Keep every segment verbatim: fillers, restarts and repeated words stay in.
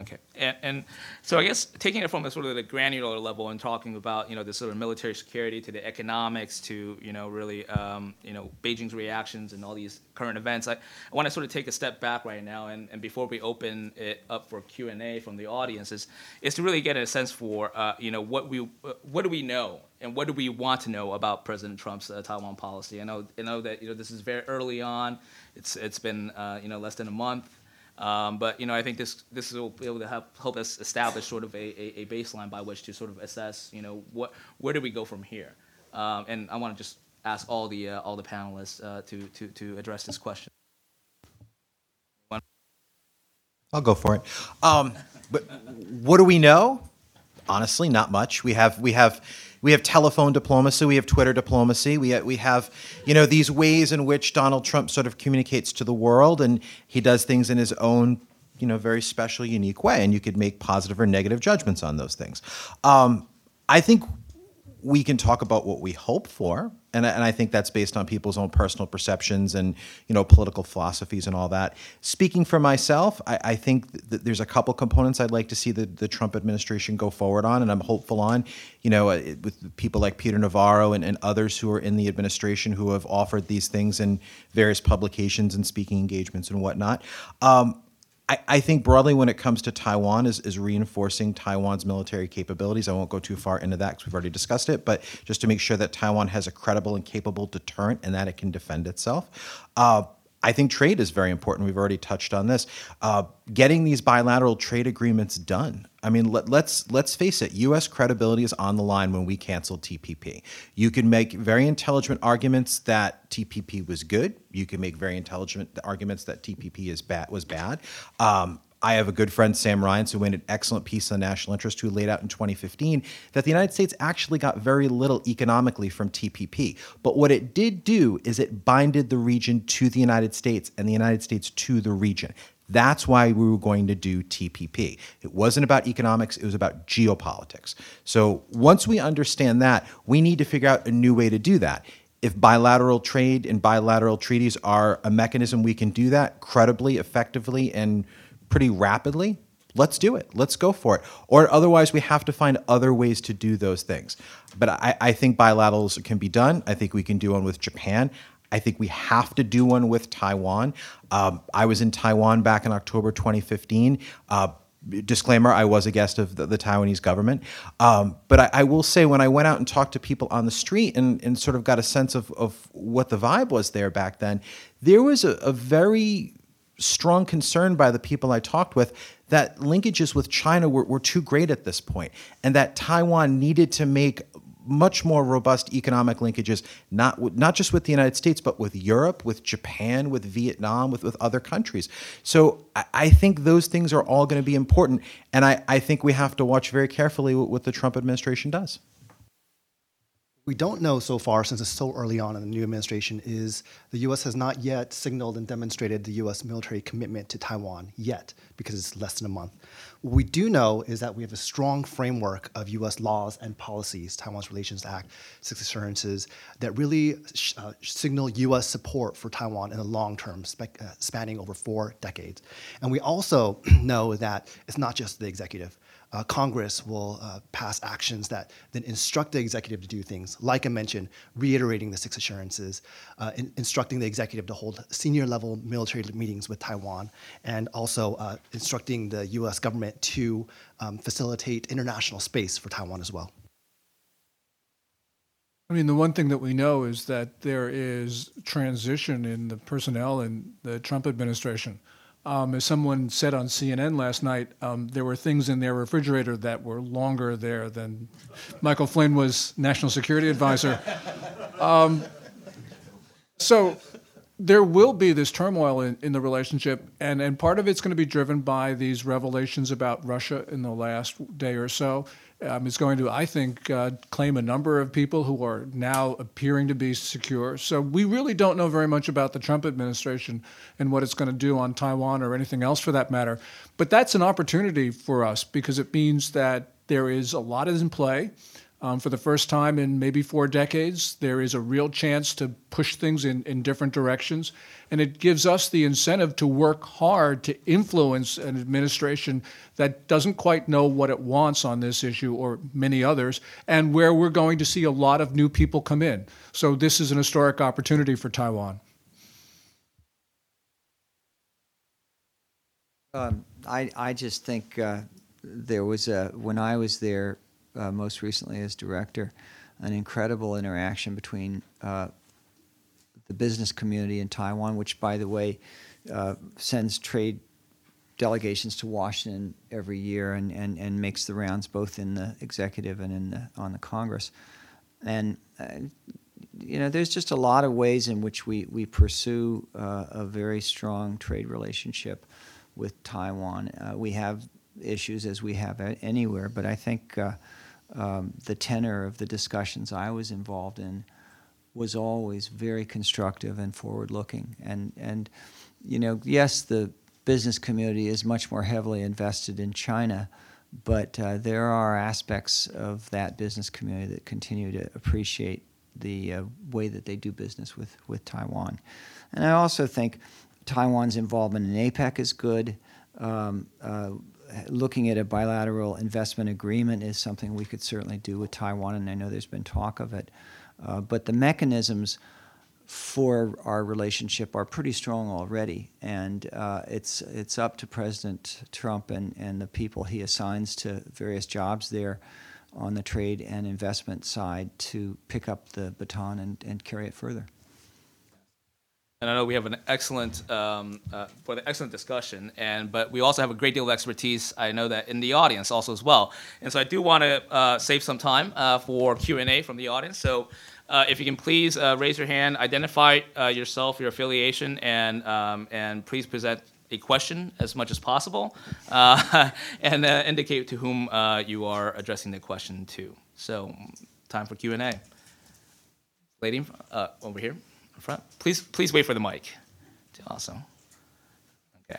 Okay, and, and so I guess taking it from a sort of the granular level and talking about, you know, the sort of military security to the economics to, you know, really, um, you know, Beijing's reactions and all these current events, I, I want to sort of take a step back right now, and, and before we open it up for Q and A from the audience, is, is to really get a sense for, uh, you know, what we, what do we know and what do we want to know about President Trump's uh, Taiwan policy? I know, I know that, you know, this is very early on. It's, it's been, uh, you know, less than a month. Um, but you know, I think this this will be able to help help us establish sort of a, a, a baseline by which to sort of assess, you know, what where do we go from here? Um, and I want to just ask all the uh, all the panelists uh, to to to address this question. I'll go for it. Um, but what do we know? Honestly, not much. We have we have we have telephone diplomacy, we have Twitter diplomacy, we have, we have you know these ways in which Donald Trump sort of communicates to the world, and he does things in his own you know very special, unique way, and you could make positive or negative judgments on those things. Um, I think we can talk about what we hope for, and, and I think that's based on people's own personal perceptions and you know political philosophies and all that. Speaking for myself, I, I think that there's a couple components I'd like to see the, the Trump administration go forward on, and I'm hopeful on, you know, with people like Peter Navarro and, and others who are in the administration who have offered these things in various publications and speaking engagements and whatnot. Um, I, I think broadly when it comes to Taiwan is, is reinforcing Taiwan's military capabilities. I won't go too far into that because we've already discussed it, but just to make sure that Taiwan has a credible and capable deterrent and that it can defend itself. Uh, I think trade is very important. We've already touched on this. Uh, getting these bilateral trade agreements done. I mean, let, let's let's face it. U S credibility is on the line when we canceled T P P. You can make very intelligent arguments that T P P was good. You can make very intelligent arguments that T P P is bad was bad. Um, I have a good friend, Sam Ryans, who made an excellent piece on national interest, who laid out in twenty fifteen that the United States actually got very little economically from T P P. But what it did do is it binded the region to the United States and the United States to the region. That's why we were going to do T P P. It wasn't about economics, it was about geopolitics. So once we understand that, we need to figure out a new way to do that. If bilateral trade and bilateral treaties are a mechanism we can do that credibly, effectively, and pretty rapidly, let's do it. Let's go for it. Or otherwise, we have to find other ways to do those things. But I, I think bilaterals can be done. I think we can do one with Japan. I think we have to do one with Taiwan. Um, I was in Taiwan back in October twenty fifteen. Uh, disclaimer, I was a guest of the, the Taiwanese government. Um, but I, I will say when I went out and talked to people on the street and, and sort of got a sense of, of what the vibe was there back then, there was a, a very strong concern by the people I talked with that linkages with China were, were too great at this point, and that Taiwan needed to make much more robust economic linkages, not not just with the United States, but with Europe, with Japan, with Vietnam, with, with other countries. So I, I think those things are all going to be important, and I, I think we have to watch very carefully what, what the Trump administration does. We don't know so far, since it's so early on in the new administration, is the U S has not yet signaled and demonstrated the U S military commitment to Taiwan yet, because it's less than a month. What we do know is that we have a strong framework of U S laws and policies, Taiwan's Relations Act, Six Assurances, that really uh, signal U S support for Taiwan in the long term, spe- uh, spanning over four decades. And we also know that it's not just the executive. Uh, Congress will uh, pass actions that then instruct the executive to do things, like I mentioned, reiterating the Six Assurances, uh, in, instructing the executive to hold senior level military meetings with Taiwan, and also uh, instructing the U S government to um, facilitate international space for Taiwan as well. I mean, the one thing that we know is that there is transition in the personnel in the Trump administration. Um, as someone said on C N N last night, um, there were things in their refrigerator that were longer there than Michael Flynn was National Security Advisor. Um, so there will be this turmoil in, in the relationship, and, and part of it's going to be driven by these revelations about Russia in the last day or so. Um, it's going to, I think, uh, claim a number of people who are now appearing to be secure. So we really don't know very much about the Trump administration and what it's going to do on Taiwan or anything else for that matter. But that's an opportunity for us because it means that there is a lot in play. Um, for the first time in maybe four decades, there is a real chance to push things in, in different directions. And it gives us the incentive to work hard to influence an administration that doesn't quite know what it wants on this issue or many others, and where we're going to see a lot of new people come in. So this is an historic opportunity for Taiwan. Um, I, I just think uh, there was a, when I was there uh, most recently as director, an incredible interaction between uh, the business community in Taiwan, which, by the way, uh, sends trade delegations to Washington every year and, and, and makes the rounds both in the executive and in the, on the Congress. And, uh, you know, there's just a lot of ways in which we, we pursue uh, a very strong trade relationship with Taiwan. Uh, we have issues as we have anywhere, but I think uh, um, the tenor of the discussions I was involved in was always very constructive and forward-looking. And, and, you know, yes, the business community is much more heavily invested in China, but uh, there are aspects of that business community that continue to appreciate the uh, way that they do business with, with Taiwan. And I also think Taiwan's involvement in APEC is good. Um, uh, looking at a bilateral investment agreement is something we could certainly do with Taiwan, and I know there's been talk of it. Uh, but the mechanisms for our relationship are pretty strong already, and uh, it's it's up to President Trump and, and the people he assigns to various jobs there on the trade and investment side to pick up the baton and, and carry it further. And I know we have an excellent, um, uh, for the excellent discussion, and but we also have a great deal of expertise, I know that, in the audience also as well. And so I do want to uh, save some time uh, for Q and A from the audience. So uh, if you can please uh, raise your hand, identify uh, yourself, your affiliation, and um, and please present a question as much as possible, uh, and uh, indicate to whom uh, you are addressing the question to. So time for Q and A. Lady uh, over here. Front. Please, please wait for the mic. Awesome. Okay.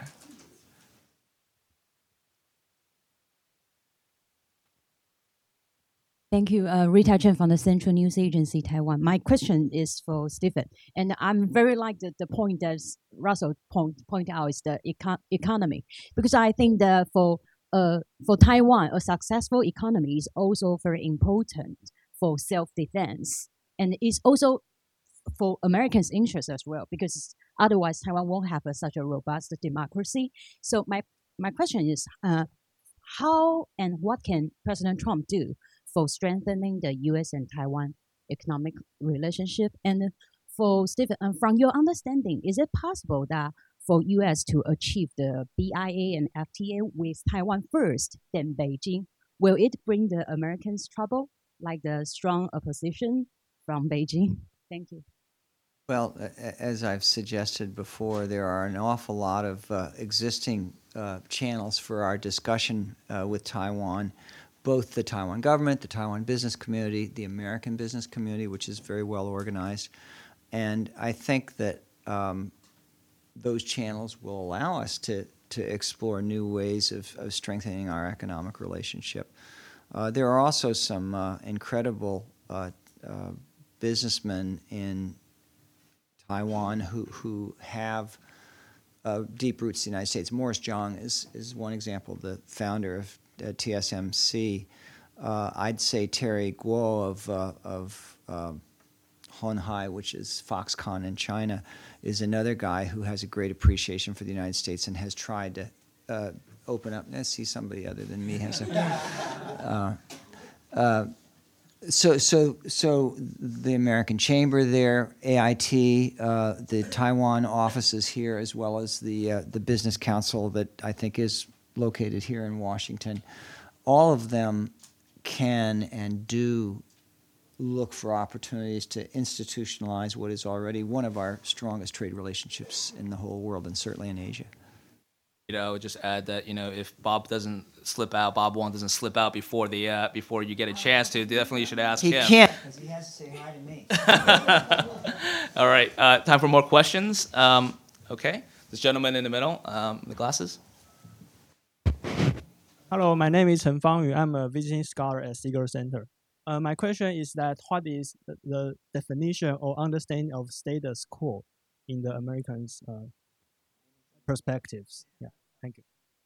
Thank you, uh, Rita Chen from the Central News Agency, Taiwan. My question is for Stephen, and I'm very like the, the point that Russell point point out is the econ economy, because I think that for uh for Taiwan, a successful economy is also very important for self-defense, and it's also for Americans' interests as well, because otherwise Taiwan won't have a, such a robust democracy. So my, my question is, uh, how and what can President Trump do for strengthening the U S and Taiwan economic relationship? And for Stephen, uh, from your understanding, is it possible that for U S to achieve the B I A and F T A with Taiwan first, then Beijing? Will it bring the Americans trouble, like the strong opposition from Beijing? Thank you. Well, as I've suggested before, there are an awful lot of uh, existing uh, channels for our discussion uh, with Taiwan, both the Taiwan government, the Taiwan business community, the American business community, which is very well organized. And I think that um, those channels will allow us to, to explore new ways of, of strengthening our economic relationship. Uh, there are also some uh, incredible uh, uh, businessmen in Taiwan who, who have uh, deep roots in the United States. Morris Chang is, is one example, the founder of uh, T S M C. Uh, I'd say Terry Guo of, uh, of uh, Hon Hai, which is Foxconn in China, is another guy who has a great appreciation for the United States and has tried to uh, open up. I see somebody other than me has a... Uh, uh, So, so, so the American Chamber there, A I T, uh, the Taiwan offices here, as well as the uh, the Business Council that I think is located here in Washington, all of them can and do look for opportunities to institutionalize what is already one of our strongest trade relationships in the whole world, and certainly in Asia. You know, I would just add that, you know, if Bob doesn't slip out, Bob Wong doesn't slip out before the uh, before you get a chance to, definitely you should ask he him. He can't, because he has to say hi to me. All right, uh, time for more questions. Um, okay, this gentleman in the middle, um, the glasses. Hello, my name is Chen Fangyu. I'm a visiting scholar at Seeger Center. Uh, my question is that what is the, the definition or understanding of status quo in the Americans' uh, perspectives? Yeah, thank you.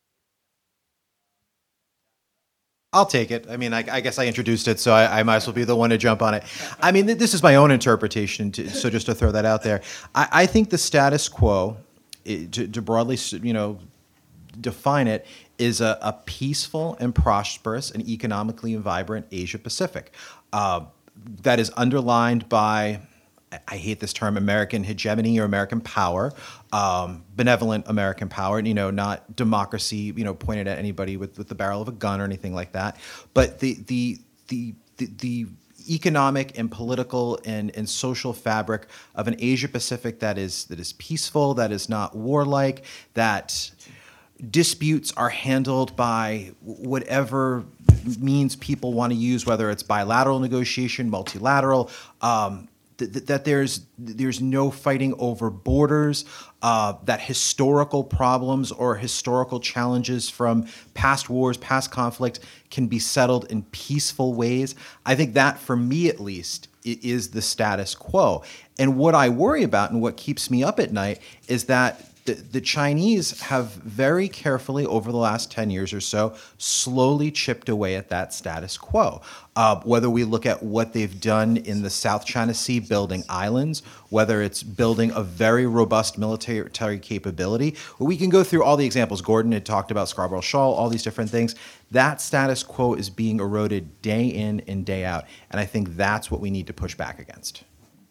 I'll take it. I mean, I, I guess I introduced it, so I, I might as well be the one to jump on it. I mean, th- this is my own interpretation, to, so just to throw that out there. I, I think the status quo, it, to, to broadly, you know, define it, is a, a peaceful and prosperous and economically vibrant Asia Pacific uh, that is underlined by, I hate this term, American hegemony or American power, um, benevolent American power, you know, not democracy, you know, pointed at anybody with, with the barrel of a gun or anything like that. But the the the the, the economic and political and, and social fabric of an Asia Pacific that is that is peaceful, that is not warlike, that disputes are handled by whatever means people want to use, whether it's bilateral negotiation, multilateral, um, th- that there's there's no fighting over borders, uh, that historical problems or historical challenges from past wars, past conflict can be settled in peaceful ways. I think that, for me at least, is the status quo. And what I worry about and what keeps me up at night is that The, the Chinese have very carefully, over the last ten years or so, slowly chipped away at that status quo. Uh, whether we look at what they've done in the South China Sea, building islands, whether it's building a very robust military capability, we can go through all the examples. Gordon had talked about Scarborough Shoal, all these different things. That status quo is being eroded day in and day out, and I think that's what we need to push back against.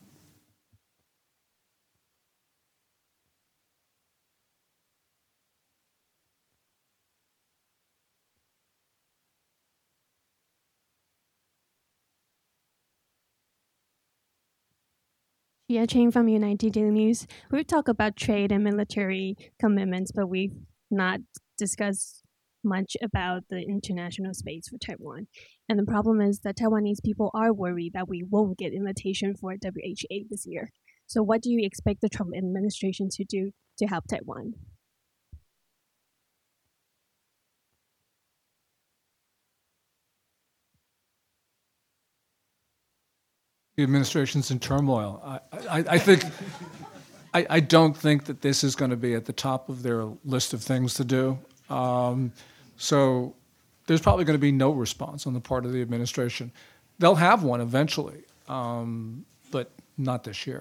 Yeah, Chang from United Daily News. We've talked about trade and military commitments, but we've not discussed much about the international space for Taiwan. And the problem is that Taiwanese people are worried that we won't get invitation for W H A this year. So what do you expect the Trump administration to do to help Taiwan? The administration's in turmoil. I, I, I think, I, I don't think that this is going to be at the top of their list of things to do. Um, so there's probably going to be no response on the part of the administration. They'll have one eventually, um, but not this year.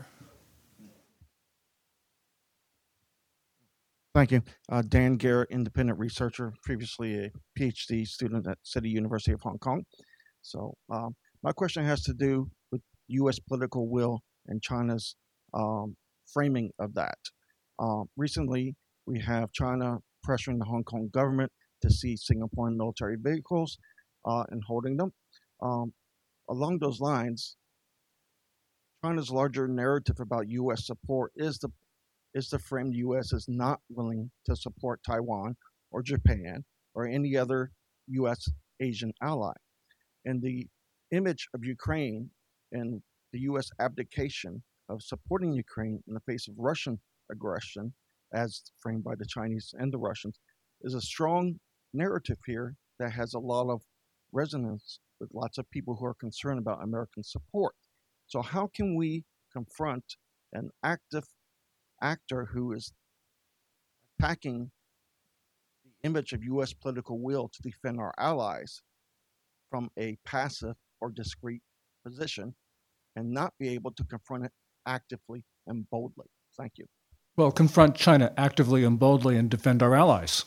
Thank you. Uh, Dan Garrett, independent researcher, previously a PhD student at City University of Hong Kong. So um, my question has to do with U S political will and China's um, framing of that. Uh, recently, we have China pressuring the Hong Kong government to seize Singaporean military vehicles uh, and holding them. Um, along those lines, China's larger narrative about U S support is the is to frame the U S as not willing to support Taiwan or Japan or any other U S Asian ally. And the image of Ukraine and the U S abdication of supporting Ukraine in the face of Russian aggression, as framed by the Chinese and the Russians, is a strong narrative here that has a lot of resonance with lots of people who are concerned about American support. So how can we confront an active actor who is attacking the image of U S political will to defend our allies from a passive or discreet position and not be able to confront it actively and boldly? Thank you. Well, confront China actively and boldly and defend our allies.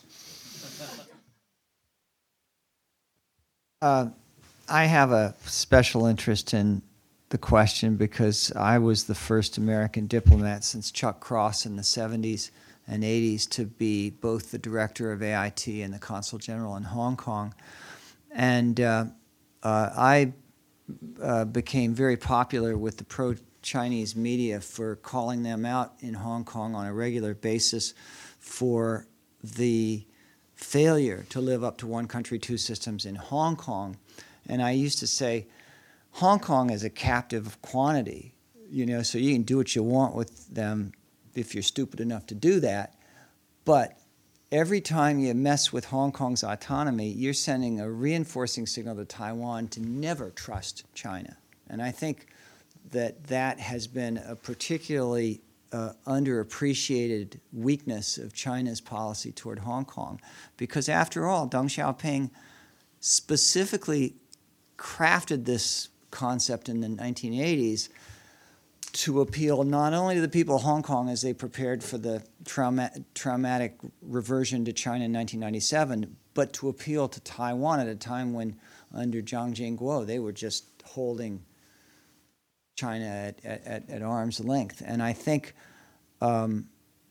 Uh, I have a special interest in the question because I was the first American diplomat since Chuck Cross in the seventies and eighties to be both the director of A I T and the consul general in Hong Kong. And uh, uh, I uh, became very popular with the pro-Chinese media for calling them out in Hong Kong on a regular basis for the failure to live up to one country, two systems in Hong Kong. And I used to say, Hong Kong is a captive of quantity, you know, so you can do what you want with them if you're stupid enough to do that. But every time you mess with Hong Kong's autonomy, you're sending a reinforcing signal to Taiwan to never trust China. And I think that that has been a particularly uh, underappreciated weakness of China's policy toward Hong Kong. Because after all, Deng Xiaoping specifically crafted this concept in the nineteen eighties to appeal not only to the people of Hong Kong as they prepared for the trauma traumatic reversion to China in nineteen ninety-seven, but to appeal to Taiwan at a time when, under Zhang Jingguo, they were just holding China at, at, at arm's length. And I think um,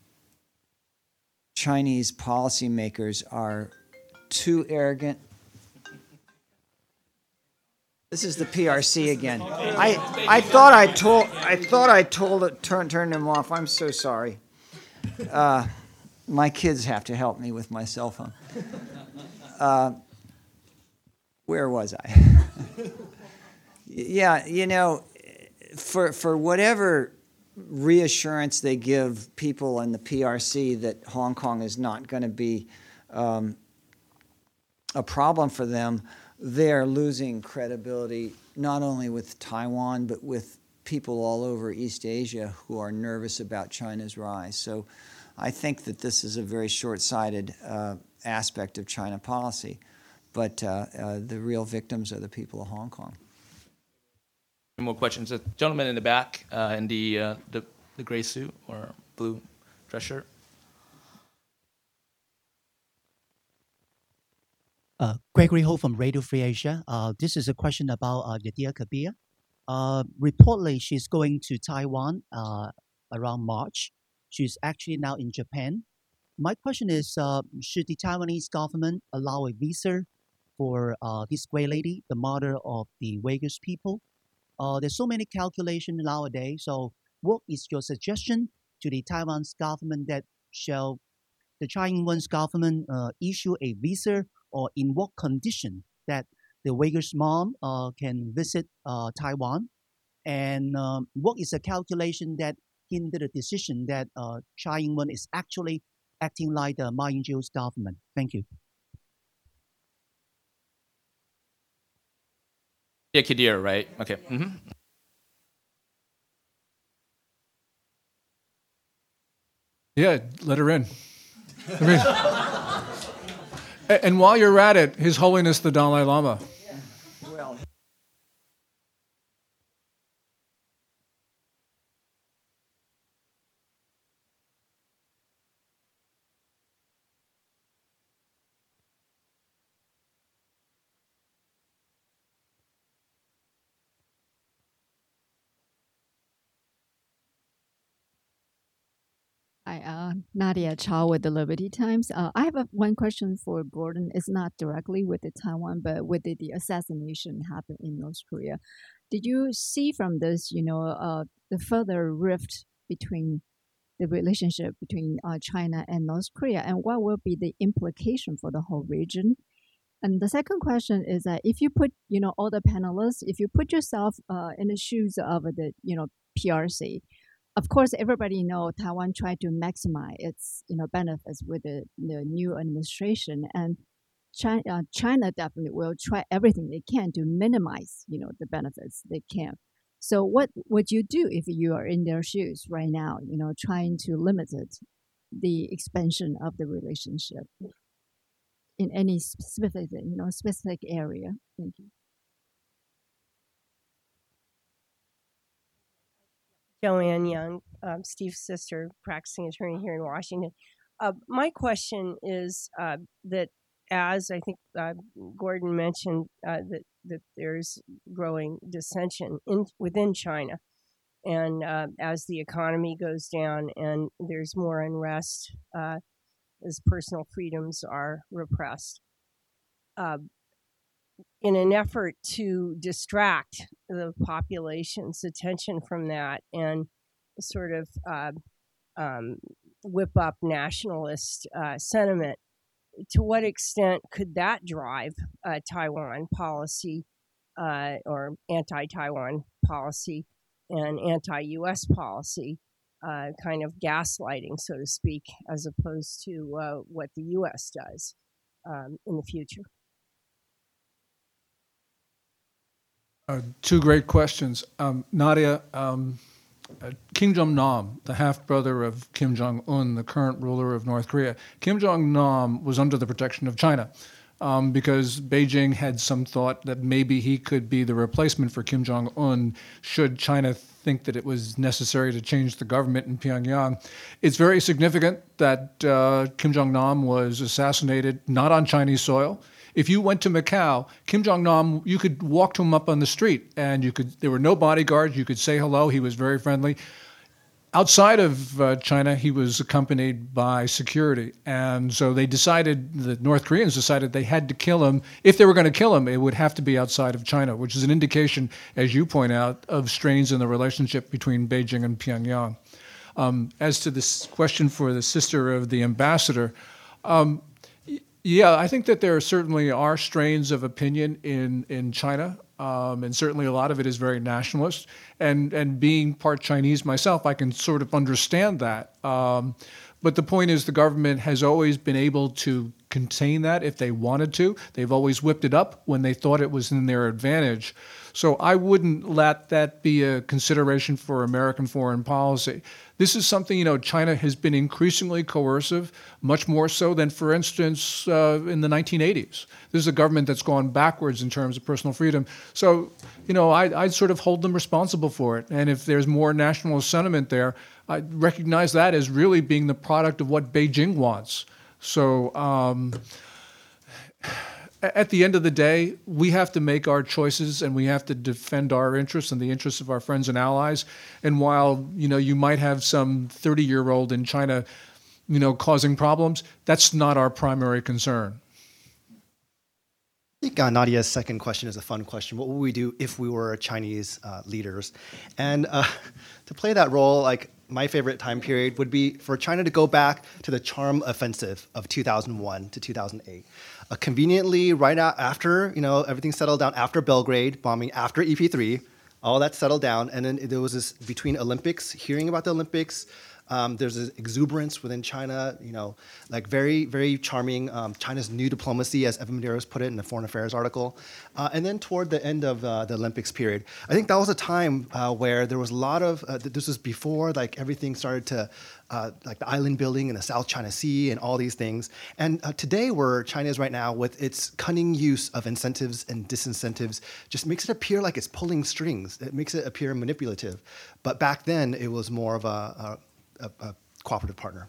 Chinese policymakers are too arrogant. This is the P R C again. I, I thought I told I thought I told it turn turn them off. I'm so sorry. Uh, my kids have to help me with my cell phone. Uh, where was I? Yeah, you know, for for whatever reassurance they give people in the P R C that Hong Kong is not going to be um, a problem for them, they're losing credibility not only with Taiwan, but with people all over East Asia who are nervous about China's rise. So I think that this is a very short-sighted uh, aspect of China policy, but uh, uh, the real victims are the people of Hong Kong. Any more questions? The gentleman in the back uh, in the, uh, the, the gray suit or blue dress shirt. Uh, Gregory Ho from Radio Free Asia. Uh, this is a question about uh, Yadira Kabir. Uh, reportedly, she's going to Taiwan uh, around March. She's actually now in Japan. My question is, uh, should the Taiwanese government allow a visa for uh, this great lady, the mother of the Uyghurs people? Uh, there's so many calculations nowadays. So what is your suggestion to the Taiwan's government that shall the Chinese government uh, issue a visa, or in what condition that the Uyghurs mom uh, can visit uh, Taiwan? And um, what is the calculation that hinder the decision that uh, Tsai Ing-wen is actually acting like the Ma Ying-jeou's government? Thank you. Yeah, Kadir, right? Okay. Mm-hmm. Yeah, let her in. I mean, and while you're at it, His Holiness the Dalai Lama. Well, Hi, uh, Nadia Chow with the Liberty Times. Uh, I have a, one question for Gordon. It's not directly with the Taiwan, but with the, the assassination happened in North Korea. Did you see from this, you know, uh, the further rift between the relationship between uh, China and North Korea, and what will be the implication for the whole region? And the second question is that if you put, you know, all the panelists, if you put yourself uh, in the shoes of the, you know, P R C, of course, everybody know Taiwan tried to maximize its, you know, benefits with the, the new administration, and China, uh, China definitely will try everything they can to minimize, you know, the benefits they can. So, what would you do if you are in their shoes right now, you know, trying to limit it, the expansion of the relationship in any specific, you know, specific area? Thank you. Joanne Young, um, Steve's sister, practicing attorney here in Washington. Uh, my question is uh, that, as I think uh, Gordon mentioned, uh, that that there's growing dissension in within China, and uh, as the economy goes down and there's more unrest, uh, as personal freedoms are repressed. Uh, in an effort to distract the population's attention from that and sort of uh, um, whip up nationalist uh, sentiment, to what extent could that drive uh, Taiwan policy uh, or anti-Taiwan policy and anti-U S policy uh, kind of gaslighting, so to speak, as opposed to uh, what the U S does um, in the future? Uh, two great questions. Um, Nadia, um, uh, Kim Jong-nam, the half-brother of Kim Jong-un, the current ruler of North Korea, Kim Jong-nam was under the protection of China um, because Beijing had some thought that maybe he could be the replacement for Kim Jong-un should China think that it was necessary to change the government in Pyongyang. It's very significant that uh, Kim Jong-nam was assassinated not on Chinese soil. If you went to Macau, Kim Jong-nam, you could walk to him up on the street, and you could. There were no bodyguards. You could say hello. He was very friendly. Outside of uh, China, he was accompanied by security, and so they decided, the North Koreans decided they had to kill him. If they were going to kill him, it would have to be outside of China, which is an indication, as you point out, of strains in the relationship between Beijing and Pyongyang. Um, as to this question for the sister of the ambassador, um, yeah, I think that there certainly are strains of opinion in, in China, um, and certainly a lot of it is very nationalist. And, and being part Chinese myself, I can sort of understand that. Um, but the point is the government has always been able to contain that if they wanted to. They've always whipped it up when they thought it was in their advantage. So I wouldn't let that be a consideration for American foreign policy. This is something, you know, China has been increasingly coercive, much more so than, for instance, uh, in the nineteen eighties. This is a government that's gone backwards in terms of personal freedom. So, you know, I, I'd sort of hold them responsible for it. And if there's more nationalist sentiment there, I recognize that as really being the product of what Beijing wants. So, um, at the end of the day, we have to make our choices and we have to defend our interests and the interests of our friends and allies. And while, you know, you might have some thirty-year-old in China, you know, causing problems, that's not our primary concern. I think uh, Nadia's second question is a fun question. What would we do if we were Chinese uh, leaders? And uh, to play that role, like my favorite time period would be for China to go back to the charm offensive of two thousand one to two thousand eight. Uh, conveniently, right after, you know, everything settled down, after Belgrade bombing, after E P three, all that settled down. And then there was this, between Olympics, hearing about the Olympics, Um, there's this exuberance within China, you know, like very, very charming. Um, China's new diplomacy, as Evan Medeiros put it in the Foreign Affairs article. Uh, and then toward the end of uh, the Olympics period, I think that was a time uh, where there was a lot of, uh, this was before like everything started to, uh, like the island building in the South China Sea and all these things. And uh, today where China is right now with its cunning use of incentives and disincentives just makes it appear like it's pulling strings. It makes it appear manipulative. But back then it was more of a, a A, a cooperative partner.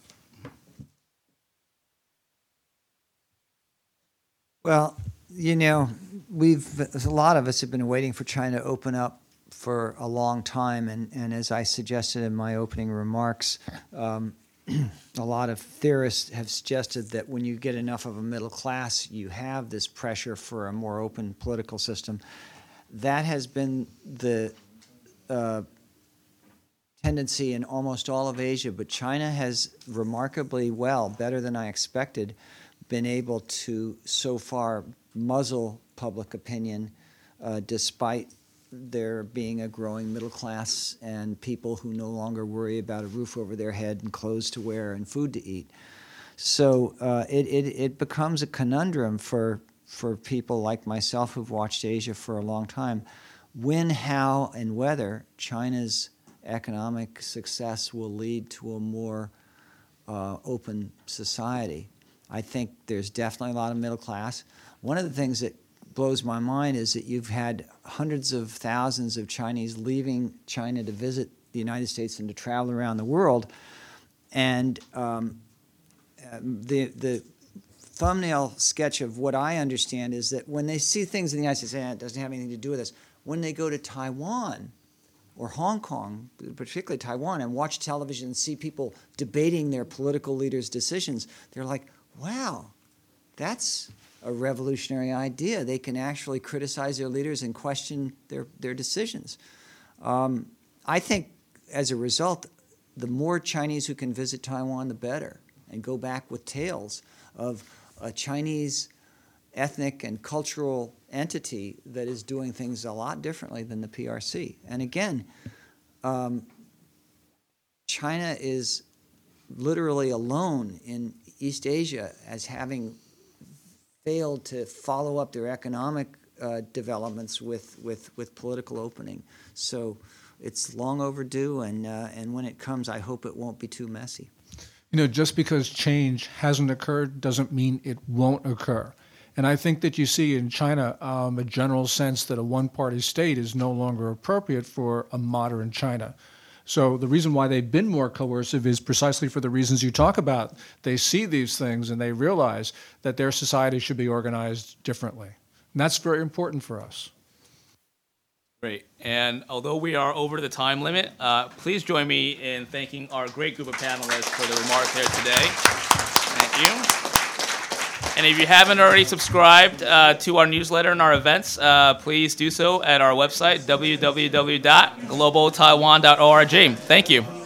Well, you know, we've a lot of us have been waiting for China to open up for a long time, and, and as I suggested in my opening remarks, um, a lot of theorists have suggested that when you get enough of a middle class, you have this pressure for a more open political system. That has been the uh, tendency in almost all of Asia, but China has remarkably well, better than I expected, been able to so far muzzle public opinion uh, despite there being a growing middle class and people who no longer worry about a roof over their head and clothes to wear and food to eat. So uh, it, it, it becomes a conundrum for, for people like myself who've watched Asia for a long time, when, how, and whether China's economic success will lead to a more uh, open society. I think there's definitely a lot of middle class. One of the things that blows my mind is that you've had hundreds of thousands of Chinese leaving China to visit the United States and to travel around the world. And um, the, the thumbnail sketch of what I understand is that when they see things in the United States, eh, it doesn't have anything to do with us. When they go to Taiwan, or Hong Kong, particularly Taiwan, and watch television and see people debating their political leaders' decisions, they're like, wow, that's a revolutionary idea. They can actually criticize their leaders and question their, their decisions. Um, I think, as a result, the more Chinese who can visit Taiwan, the better, and go back with tales of a Chinese ethnic and cultural entity that is doing things a lot differently than the P R C. And again, um, China is literally alone in East Asia as having failed to follow up their economic uh, developments with, with, with political opening. So it's long overdue, and, uh, and when it comes, I hope it won't be too messy. You know, just because change hasn't occurred doesn't mean it won't occur. And I think that you see in China um, a general sense that a one-party state is no longer appropriate for a modern China. So the reason why they've been more coercive is precisely for the reasons you talk about. They see these things and they realize that their society should be organized differently. And that's very important for us. Great. And although we are over the time limit, uh, please join me in thanking our great group of panelists for their remarks here today. Thank you. And if you haven't already subscribed uh, to our newsletter and our events, uh, please do so at our website, w w w dot global taiwan dot org. Thank you.